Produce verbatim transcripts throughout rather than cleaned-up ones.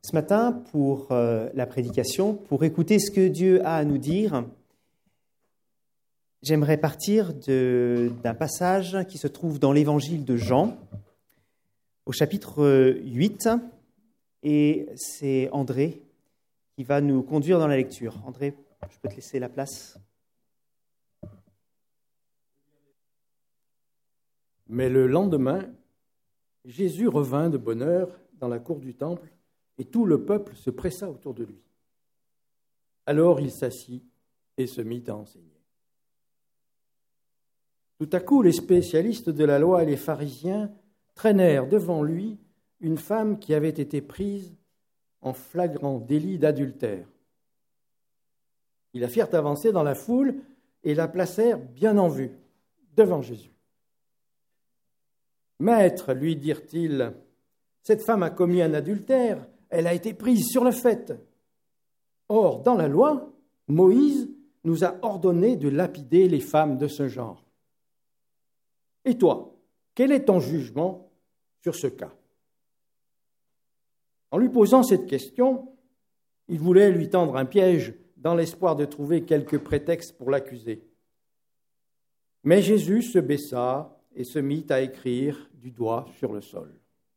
Ce matin, pour euh, la prédication, pour écouter ce que Dieu a à nous dire, j'aimerais partir de, d'un passage qui se trouve dans l'Évangile de Jean, au chapitre huit, et c'est André qui va nous conduire dans la lecture. André, je peux te laisser la place. Mais le lendemain, Jésus revint de bonne heure dans la cour du temple, et tout le peuple se pressa autour de lui. Alors il s'assit et se mit à enseigner. Tout à coup, les spécialistes de la loi et les pharisiens traînèrent devant lui une femme qui avait été prise en flagrant délit d'adultère. Ils la firent avancer dans la foule et la placèrent bien en vue, devant Jésus. « Maître, lui dirent-ils, cette femme a commis un adultère, elle a été prise sur le fait. Or, dans la loi, Moïse nous a ordonné de lapider les femmes de ce genre. Et toi, quel est ton jugement sur ce cas ?» En lui posant cette question, il voulait lui tendre un piège dans l'espoir de trouver quelques prétextes pour l'accuser. Mais Jésus se baissa et se mit à écrire du doigt sur le sol.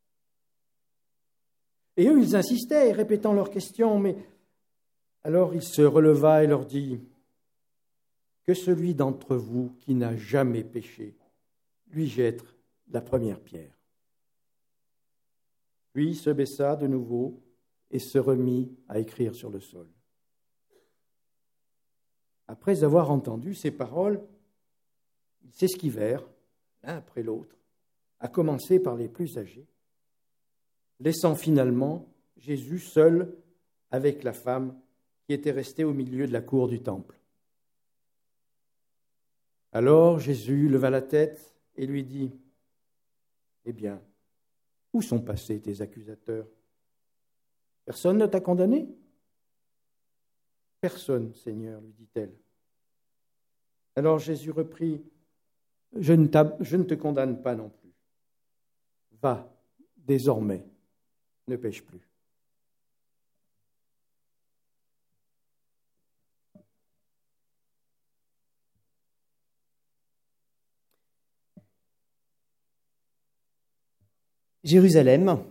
Et eux, ils insistaient, répétant leurs questions, mais alors il se releva et leur dit « Que celui d'entre vous qui n'a jamais péché lui jette la première pierre. » Puis il se baissa de nouveau et se remit à écrire sur le sol. Après avoir entendu ces paroles, ils s'esquivèrent, l'un après l'autre, à commencer par les plus âgés, laissant finalement Jésus seul avec la femme qui était restée au milieu de la cour du temple. Alors Jésus leva la tête et lui dit « Eh bien, où sont passés tes accusateurs? Personne ne t'a condamné? » ?»« Personne, Seigneur, lui dit-elle. Alors Jésus reprit « Je ne, je ne te condamne pas non plus. Va, désormais, ne pêche plus. » Jérusalem,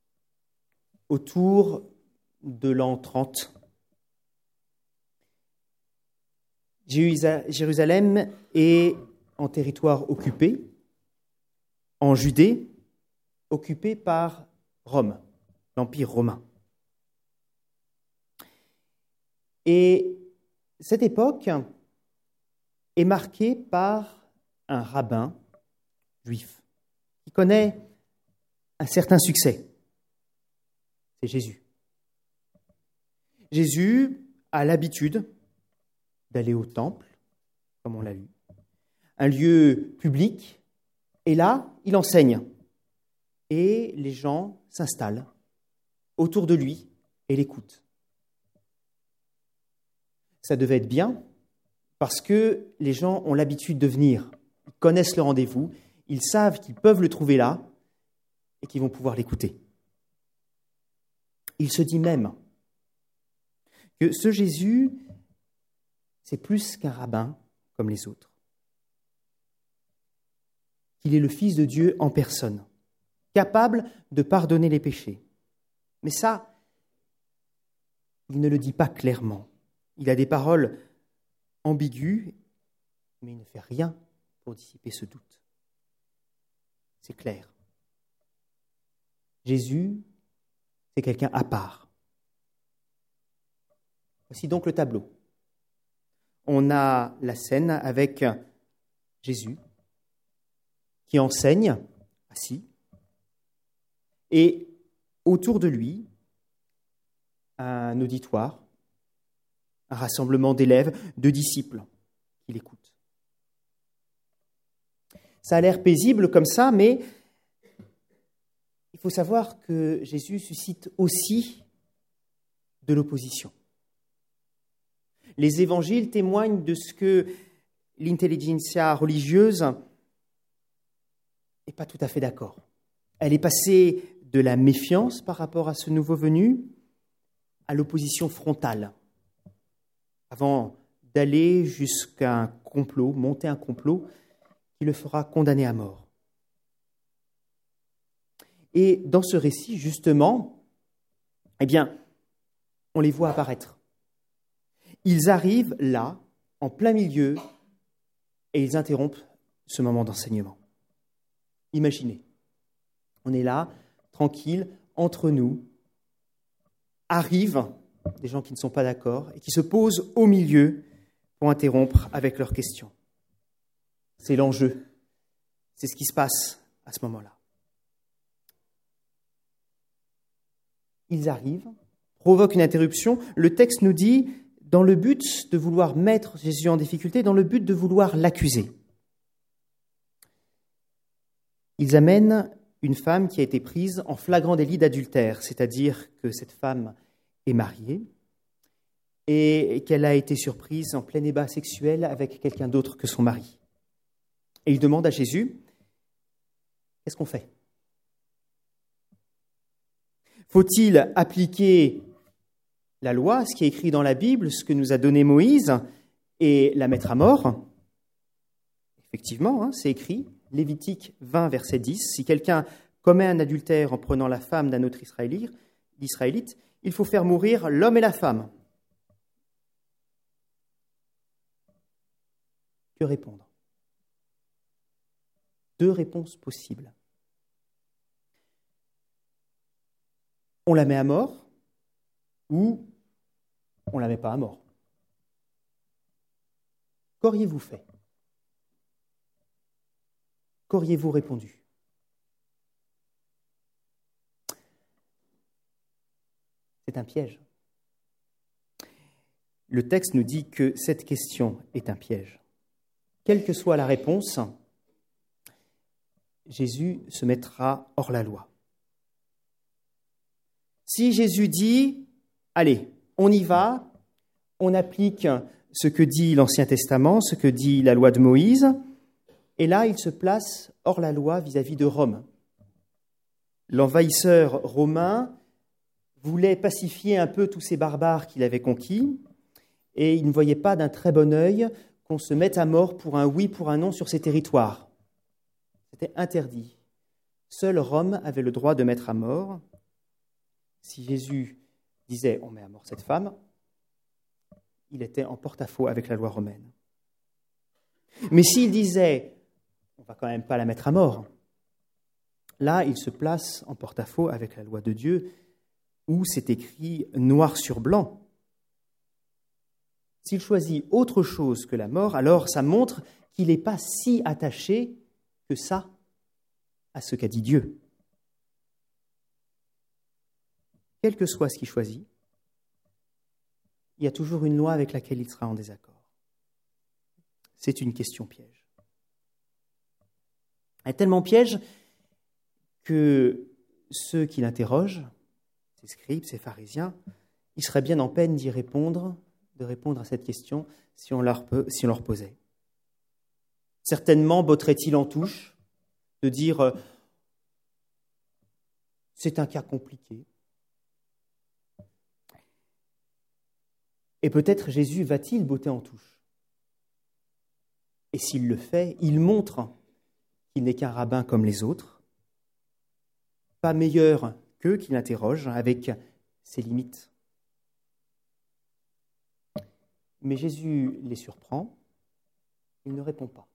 autour de l'an trente. Jérusalem est en territoire occupé, en Judée, occupé par Rome, l'Empire romain. Et cette époque est marquée par un rabbin juif qui connaît un certain succès. C'est Jésus. Jésus a l'habitude d'aller au temple, comme on l'a lu, un lieu public, et là, il enseigne. Et les gens s'installent autour de lui et l'écoutent. Ça devait être bien, parce que les gens ont l'habitude de venir, ils connaissent le rendez-vous, ils savent qu'ils peuvent le trouver là, et qui vont pouvoir l'écouter. Il se dit même que ce Jésus, c'est plus qu'un rabbin comme les autres. Qu'il est le Fils de Dieu en personne, capable de pardonner les péchés. Mais ça, il ne le dit pas clairement. Il a des paroles ambiguës, mais il ne fait rien pour dissiper ce doute. C'est clair. Jésus, c'est quelqu'un à part. Voici donc le tableau. On a la scène avec Jésus qui enseigne, assis, et autour de lui, un auditoire, un rassemblement d'élèves, de disciples qui l'écoutent. Ça a l'air paisible comme ça, mais il faut savoir que Jésus suscite aussi de l'opposition. Les évangiles témoignent de ce que l'intelligentsia religieuse n'est pas tout à fait d'accord. Elle est passée de la méfiance par rapport à ce nouveau venu à l'opposition frontale, avant d'aller jusqu'à un complot, monter un complot qui le fera condamner à mort. Et dans ce récit, justement, eh bien, on les voit apparaître. Ils arrivent là, en plein milieu, et ils interrompent ce moment d'enseignement. Imaginez, on est là, tranquille, entre nous, arrivent des gens qui ne sont pas d'accord et qui se posent au milieu pour interrompre avec leurs questions. C'est l'enjeu, c'est ce qui se passe à ce moment-là. Ils arrivent, provoquent une interruption. Le texte nous dit, dans le but de vouloir mettre Jésus en difficulté, dans le but de vouloir l'accuser. Ils amènent une femme qui a été prise en flagrant délit d'adultère, c'est-à-dire que cette femme est mariée et qu'elle a été surprise en plein ébat sexuel avec quelqu'un d'autre que son mari. Et ils demandent à Jésus, qu'est-ce qu'on fait ? Faut-il appliquer la loi, ce qui est écrit dans la Bible, ce que nous a donné Moïse, et la mettre à mort ? Effectivement, hein, c'est écrit, Lévitique vingt, verset dix, si quelqu'un commet un adultère en prenant la femme d'un autre Israélite, d'Israélite, il faut faire mourir l'homme et la femme. Que répondre ? Deux réponses possibles. On la met à mort ou on ne la met pas à mort. Qu'auriez-vous fait ? Qu'auriez-vous répondu ? C'est un piège. Le texte nous dit que cette question est un piège. Quelle que soit la réponse, Jésus se mettra hors la loi. Si Jésus dit, allez, on y va, on applique ce que dit l'Ancien Testament, ce que dit la loi de Moïse, et là, il se place hors la loi vis-à-vis de Rome. L'envahisseur romain voulait pacifier un peu tous ces barbares qu'il avait conquis, et il ne voyait pas d'un très bon œil qu'on se mette à mort pour un oui, pour un non sur ses territoires. C'était interdit. Seul Rome avait le droit de mettre à mort. Si Jésus disait « on met à mort cette femme », il était en porte-à-faux avec la loi romaine. Mais s'il disait « on ne va quand même pas la mettre à mort », là, il se place en porte-à-faux avec la loi de Dieu, où c'est écrit noir sur blanc. S'il choisit autre chose que la mort, alors ça montre qu'il n'est pas si attaché que ça à ce qu'a dit Dieu. Quel que soit ce qu'il choisit, il y a toujours une loi avec laquelle il sera en désaccord. C'est une question piège. Elle est tellement piège que ceux qui l'interrogent, ces scribes, ces pharisiens, ils seraient bien en peine d'y répondre, de répondre à cette question si on leur, si on leur posait. Certainement botteraient-ils en touche de dire euh, « c'est un cas compliqué ». Et peut-être Jésus va-t-il botter en touche. Et s'il le fait, il montre qu'il n'est qu'un rabbin comme les autres, pas meilleur qu'eux qui l'interrogent avec ses limites. Mais Jésus les surprend, il ne répond pas.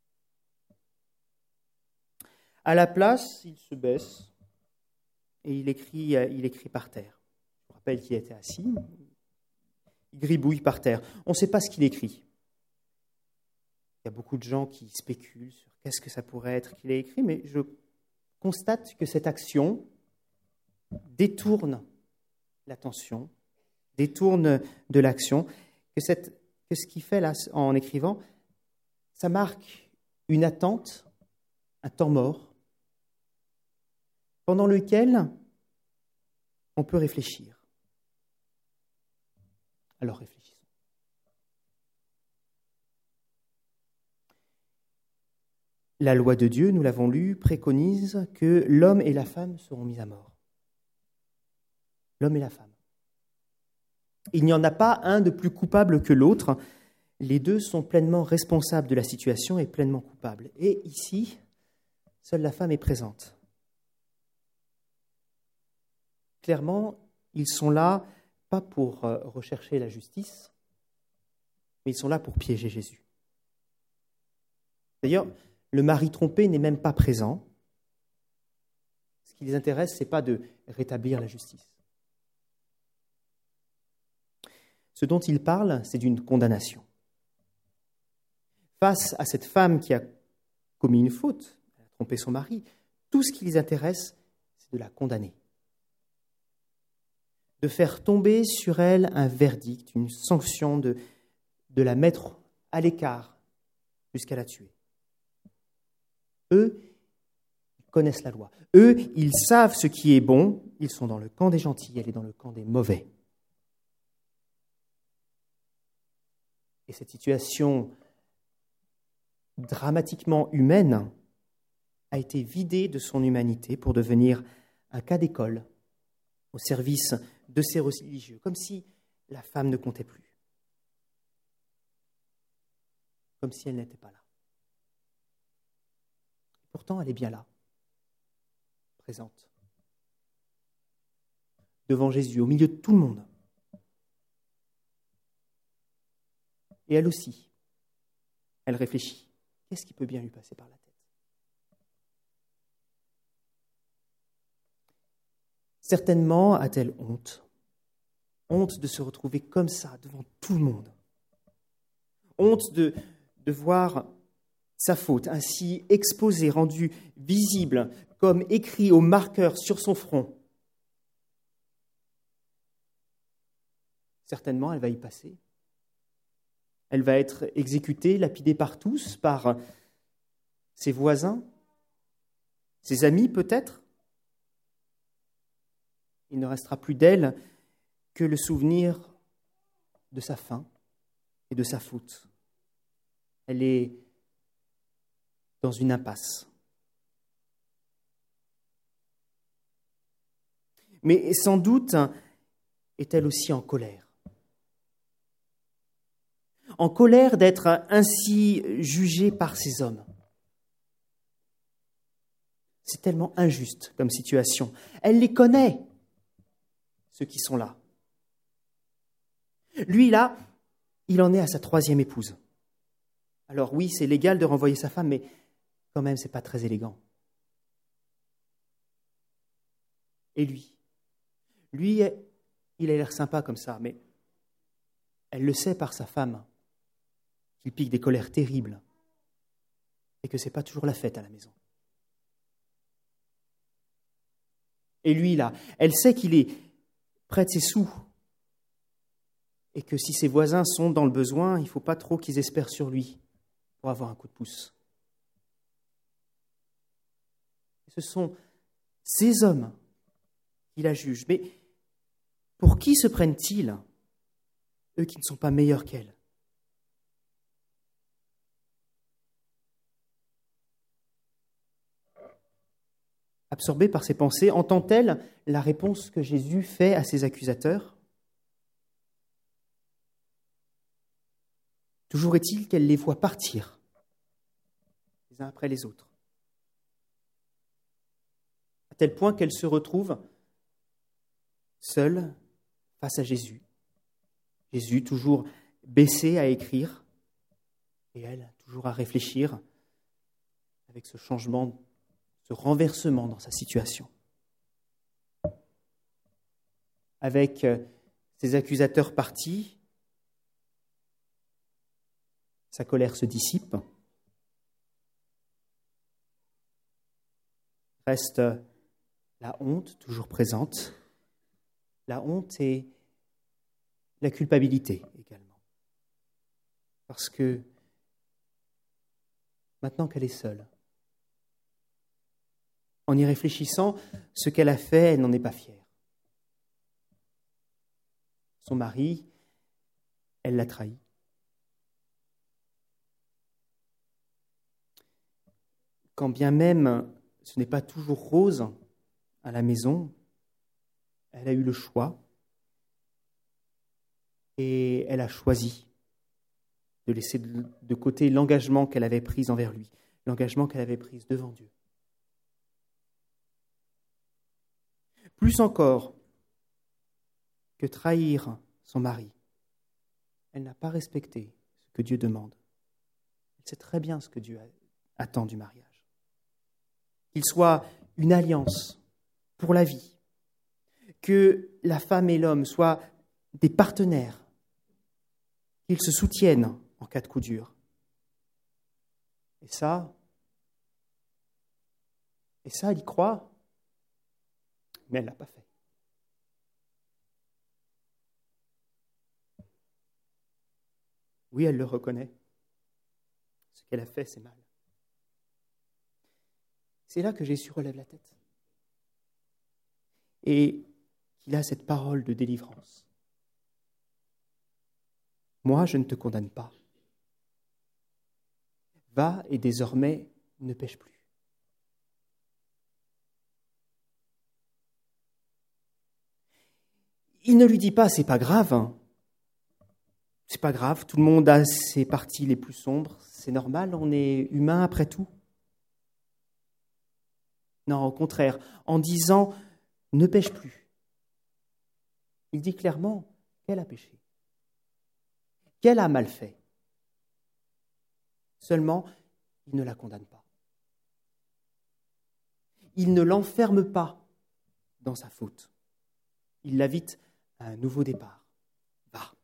À la place, il se baisse et il écrit, il écrit par terre. Je vous rappelle qu'il était assis. Il gribouille par terre. On ne sait pas ce qu'il écrit. Il y a beaucoup de gens qui spéculent sur qu'est-ce que ça pourrait être qu'il ait écrit, mais je constate que cette action détourne l'attention, détourne de l'action, que, cette, que ce qu'il fait là en écrivant, ça marque une attente, un temps mort, pendant lequel on peut réfléchir. Alors réfléchissons. La loi de Dieu, nous l'avons lu, préconise que l'homme et la femme seront mis à mort. L'homme et la femme. Il n'y en a pas un de plus coupable que l'autre. Les deux sont pleinement responsables de la situation et pleinement coupables. Et ici, seule la femme est présente. Clairement, ils sont là, pas pour rechercher la justice, mais ils sont là pour piéger Jésus. D'ailleurs, le mari trompé n'est même pas présent. Ce qui les intéresse, ce n'est pas de rétablir la justice. Ce dont il parle, c'est d'une condamnation. Face à cette femme qui a commis une faute, elle a trompé son mari, tout ce qui les intéresse, c'est de la condamner. De faire tomber sur elle un verdict, une sanction, de, de la mettre à l'écart jusqu'à la tuer. Eux, ils connaissent la loi. Eux, ils savent ce qui est bon. Ils sont dans le camp des gentils, elle est dans le camp des mauvais. Et cette situation dramatiquement humaine a été vidée de son humanité pour devenir un cas d'école au service de ces religieux, comme si la femme ne comptait plus, comme si elle n'était pas là. Pourtant, elle est bien là, présente, devant Jésus, au milieu de tout le monde. Et elle aussi, elle réfléchit. Qu'est-ce qui peut bien lui passer par la tête ? Certainement a-t-elle honte, honte de se retrouver comme ça, devant tout le monde. Honte de, de voir sa faute ainsi exposée, rendue visible, comme écrit au marqueur sur son front. Certainement, elle va y passer. Elle va être exécutée, lapidée par tous, par ses voisins, ses amis peut-être. Il ne restera plus d'elle que le souvenir de sa faim et de sa faute. Elle est dans une impasse. Mais sans doute est-elle aussi en colère. En colère d'être ainsi jugée par ces hommes. C'est tellement injuste comme situation. Elle les connaît, ceux qui sont là. Lui, là, il en est à sa troisième épouse. Alors oui, c'est légal de renvoyer sa femme, mais quand même, c'est pas très élégant. Et lui, lui, il a l'air sympa comme ça, mais elle le sait par sa femme, qu'il pique des colères terribles et que c'est pas toujours la fête à la maison. Et lui, là, elle sait qu'il est près de ses sous et que si ses voisins sont dans le besoin, il ne faut pas trop qu'ils espèrent sur lui pour avoir un coup de pouce. Ce sont ces hommes qui la jugent. Mais pour qui se prennent-ils, eux qui ne sont pas meilleurs qu'elle ? Absorbée par ses pensées, entend-elle la réponse que Jésus fait à ses accusateurs ? Toujours est-il qu'elle les voit partir, les uns après les autres, à tel point qu'elle se retrouve seule face à Jésus. Jésus toujours baissé à écrire, et elle toujours à réfléchir avec ce changement, ce renversement dans sa situation. Avec ses accusateurs partis, sa colère se dissipe. Reste la honte, toujours présente. La honte et la culpabilité également. Parce que maintenant qu'elle est seule, en y réfléchissant, ce qu'elle a fait, elle n'en est pas fière. Son mari, elle l'a trahi. Quand bien même ce n'est pas toujours rose à la maison, elle a eu le choix. et elle a choisi de laisser de côté l'engagement qu'elle avait pris envers lui, l'engagement qu'elle avait pris devant Dieu. Plus encore que trahir son mari, elle n'a pas respecté ce que Dieu demande. Elle sait très bien ce que Dieu attend du mariage. Qu'il soit une alliance pour la vie, que la femme et l'homme soient des partenaires, qu'ils se soutiennent en cas de coup dur. Et ça, et ça, elle y croit, mais elle ne l'a pas fait. Oui, elle le reconnaît. Ce qu'elle a fait, c'est mal. C'est là que Jésus relève la tête. Et qu'il a cette parole de délivrance. Moi, je ne te condamne pas. Va et désormais ne pêche plus. Il ne lui dit pas, c'est pas grave. Hein. C'est pas grave, tout le monde a ses parties les plus sombres. C'est normal, on est humain après tout. Non, au contraire, en disant ne pêche plus, il dit clairement qu'elle a péché, qu'elle a mal fait. Seulement, il ne la condamne pas. Il ne l'enferme pas dans sa faute. Il l'invite à un nouveau départ. Va.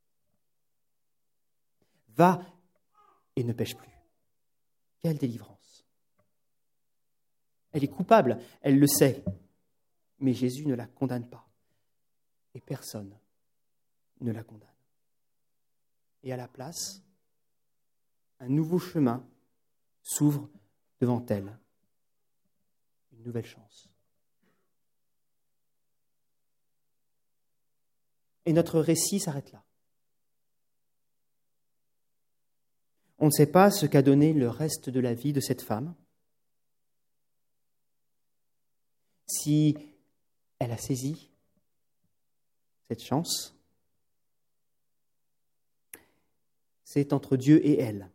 Va et ne pêche plus. Quelle délivrance. Elle est coupable, elle le sait, mais Jésus ne la condamne pas. Et personne ne la condamne. Et à la place, un nouveau chemin s'ouvre devant elle. Une nouvelle chance. Et notre récit s'arrête là. On ne sait pas ce qu'a donné le reste de la vie de cette femme. Si elle a saisi cette chance, c'est entre Dieu et elle.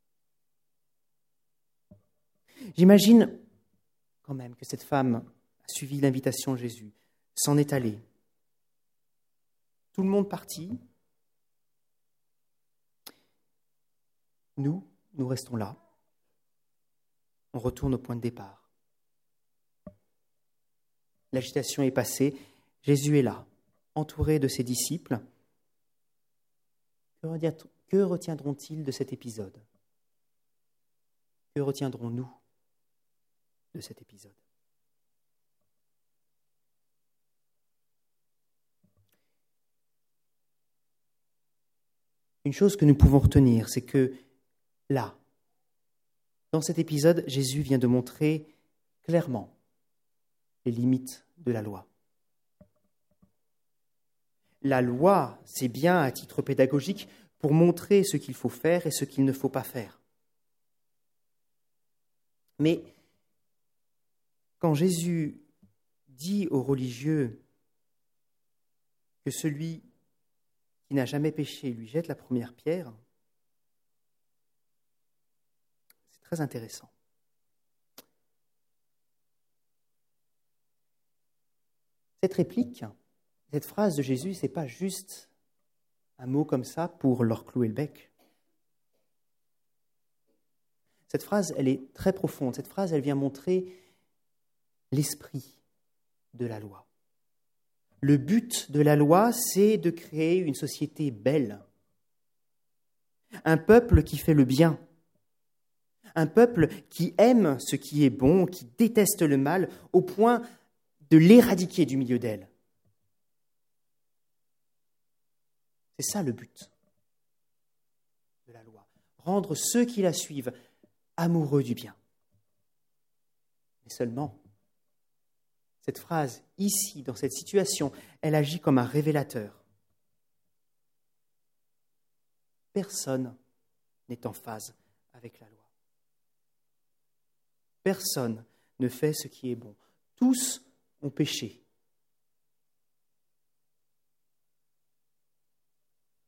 J'imagine quand même que cette femme a suivi l'invitation de Jésus, s'en est allée. Tout le monde partit. Nous, nous restons là. On retourne au point de départ. L'agitation est passée. Jésus est là, entouré de ses disciples. Que retiendront-ils de cet épisode ? Que retiendrons-nous de cet épisode ? Une chose que nous pouvons retenir, c'est que là, dans cet épisode, Jésus vient de montrer clairement les limites de la loi. La loi, c'est bien à titre pédagogique pour montrer ce qu'il faut faire et ce qu'il ne faut pas faire. Mais quand Jésus dit aux religieux que celui qui n'a jamais péché lui jette la première pierre, c'est très intéressant. Cette réplique, cette phrase de Jésus, ce n'est pas juste un mot comme ça pour leur clouer le bec. Cette phrase, elle est très profonde. Cette phrase, elle vient montrer l'esprit de la loi. Le but de la loi, c'est de créer une société belle. Un peuple qui fait le bien. Un peuple qui aime ce qui est bon, qui déteste le mal, au point de l'éradiquer du milieu d'elle. C'est ça le but de la loi. Rendre ceux qui la suivent amoureux du bien. Mais seulement, cette phrase, ici, dans cette situation, elle agit comme un révélateur. Personne n'est en phase avec la loi. Personne ne fait ce qui est bon. Tous ont péché.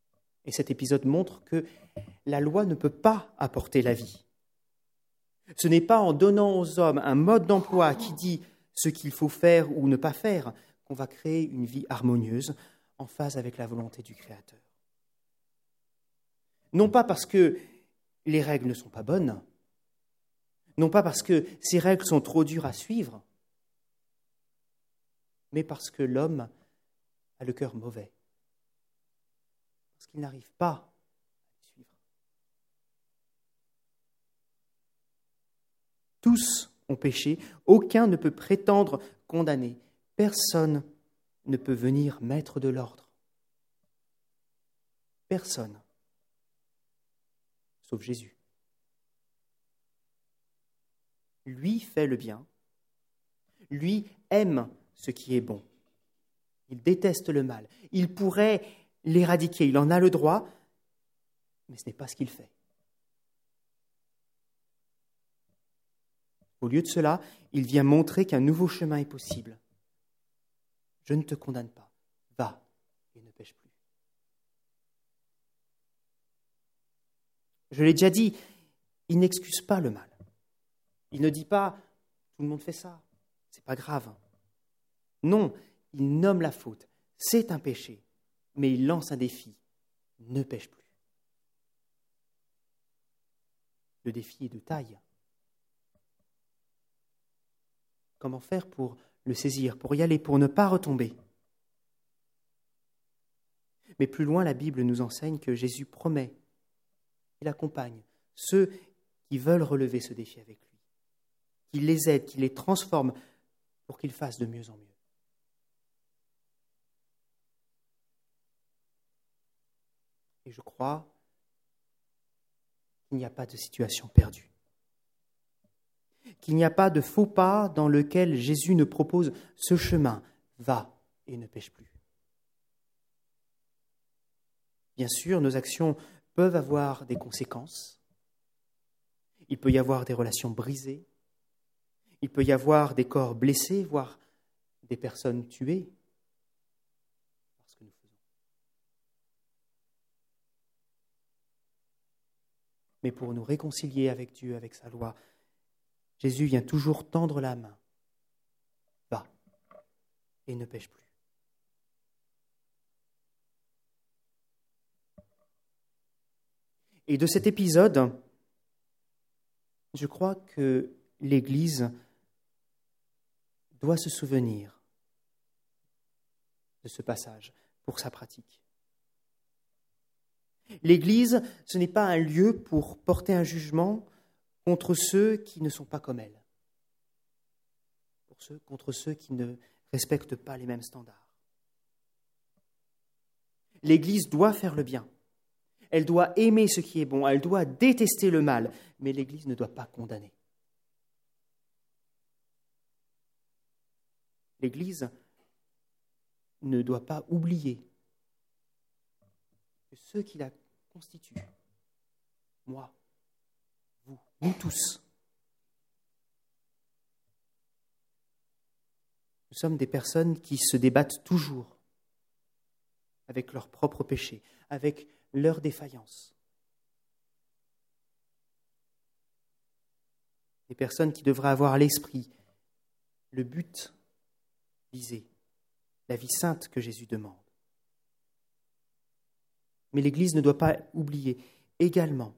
Et cet épisode montre que la loi ne peut pas apporter la vie. Ce n'est pas en donnant aux hommes un mode d'emploi qui dit ce qu'il faut faire ou ne pas faire qu'on va créer une vie harmonieuse en phase avec la volonté du Créateur. Non pas parce que les règles ne sont pas bonnes, non pas parce que ces règles sont trop dures à suivre, mais parce que l'homme a le cœur mauvais, parce qu'il n'arrive pas à les suivre. Tous ont péché, aucun ne peut prétendre condamner, personne ne peut venir mettre de l'ordre. Personne, sauf Jésus. Lui fait le bien, lui aime ce qui est bon. Il déteste le mal. Il pourrait l'éradiquer, il en a le droit, mais ce n'est pas ce qu'il fait. Au lieu de cela, il vient montrer qu'un nouveau chemin est possible. Je ne te condamne pas, va et ne pêche plus. Je l'ai déjà dit, il n'excuse pas le mal. Il ne dit pas « tout le monde fait ça, c'est pas grave ». Non, il nomme la faute, c'est un péché, mais il lance un défi, ne pêche plus. Le défi est de taille. Comment faire pour le saisir, pour y aller, pour ne pas retomber? Mais plus loin, la Bible nous enseigne que Jésus promet, il accompagne ceux qui veulent relever ce défi avec lui, qu'il les aide, qu'il les transforme pour qu'ils fassent de mieux en mieux. Et je crois qu'il n'y a pas de situation perdue, qu'il n'y a pas de faux pas dans lequel Jésus ne propose ce chemin, va et ne pêche plus. Bien sûr, nos actions peuvent avoir des conséquences. Il peut y avoir des relations brisées. Il peut y avoir des corps blessés, voire des personnes tuées par ce que nous faisons. Mais pour nous réconcilier avec Dieu, avec sa loi, Jésus vient toujours tendre la main. Va et ne pêche plus. Et de cet épisode, je crois que l'Église doit se souvenir de ce passage pour sa pratique. L'Église, ce n'est pas un lieu pour porter un jugement contre ceux qui ne sont pas comme elle, pour ceux, contre ceux qui ne respectent pas les mêmes standards. L'Église doit faire le bien. Elle doit aimer ce qui est bon, elle doit détester le mal, mais l'Église ne doit pas condamner. L'Église ne doit pas oublier que ceux qui la constituent, moi, vous, nous tous, nous sommes des personnes qui se débattent toujours avec leurs propres péchés, avec leurs défaillances. Des personnes qui devraient avoir à l'esprit le but visé, la vie sainte que Jésus demande. Mais l'Église ne doit pas oublier également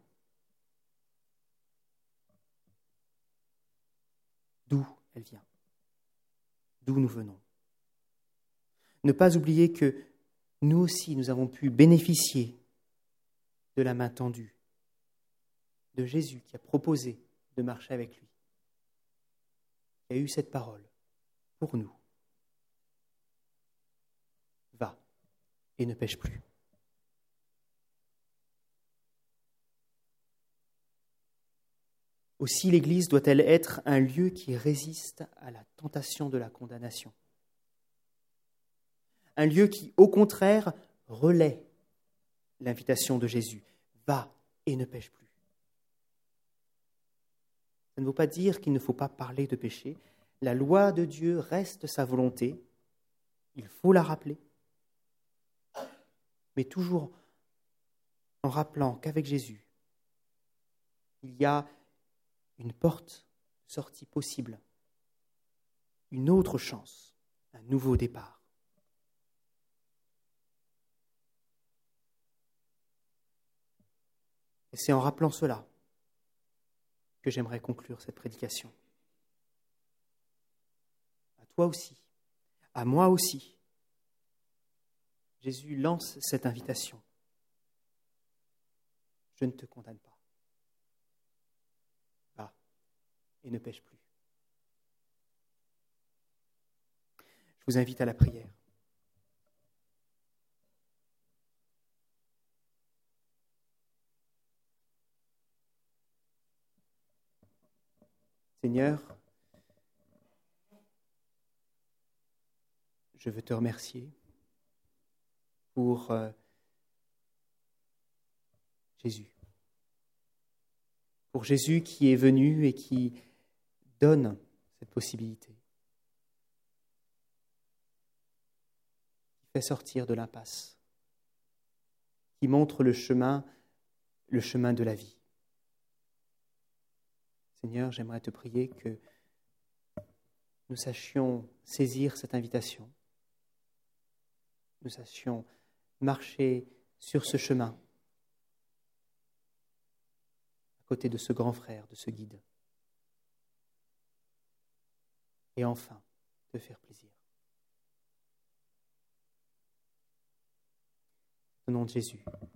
d'où elle vient, d'où nous venons. Ne pas oublier que nous aussi, nous avons pu bénéficier de la main tendue de Jésus qui a proposé de marcher avec lui, qui a eu cette parole pour nous. Va et ne pêche plus. Aussi, l'Église doit-elle être un lieu qui résiste à la tentation de la condamnation. Un lieu qui, au contraire, relaie l'invitation de Jésus. Va et ne pêche plus. Ça ne veut pas dire qu'il ne faut pas parler de péché. La loi de Dieu reste sa volonté. Il faut la rappeler. Mais toujours en rappelant qu'avec Jésus, il y a une porte de sortie possible, une autre chance, un nouveau départ. Et c'est en rappelant cela que j'aimerais conclure cette prédication. À toi aussi, à moi aussi, Jésus lance cette invitation. Je ne te condamne pas. Va et ne pêche plus. Je vous invite à la prière. Seigneur, je veux te remercier pour euh, Jésus. Pour Jésus qui est venu et qui donne cette possibilité, qui fait sortir de l'impasse, qui montre le chemin, le chemin de la vie. Seigneur, j'aimerais te prier que nous sachions saisir cette invitation, nous sachions marcher sur ce chemin, à côté de ce grand frère, de ce guide. Et enfin, te faire plaisir. Au nom de Jésus.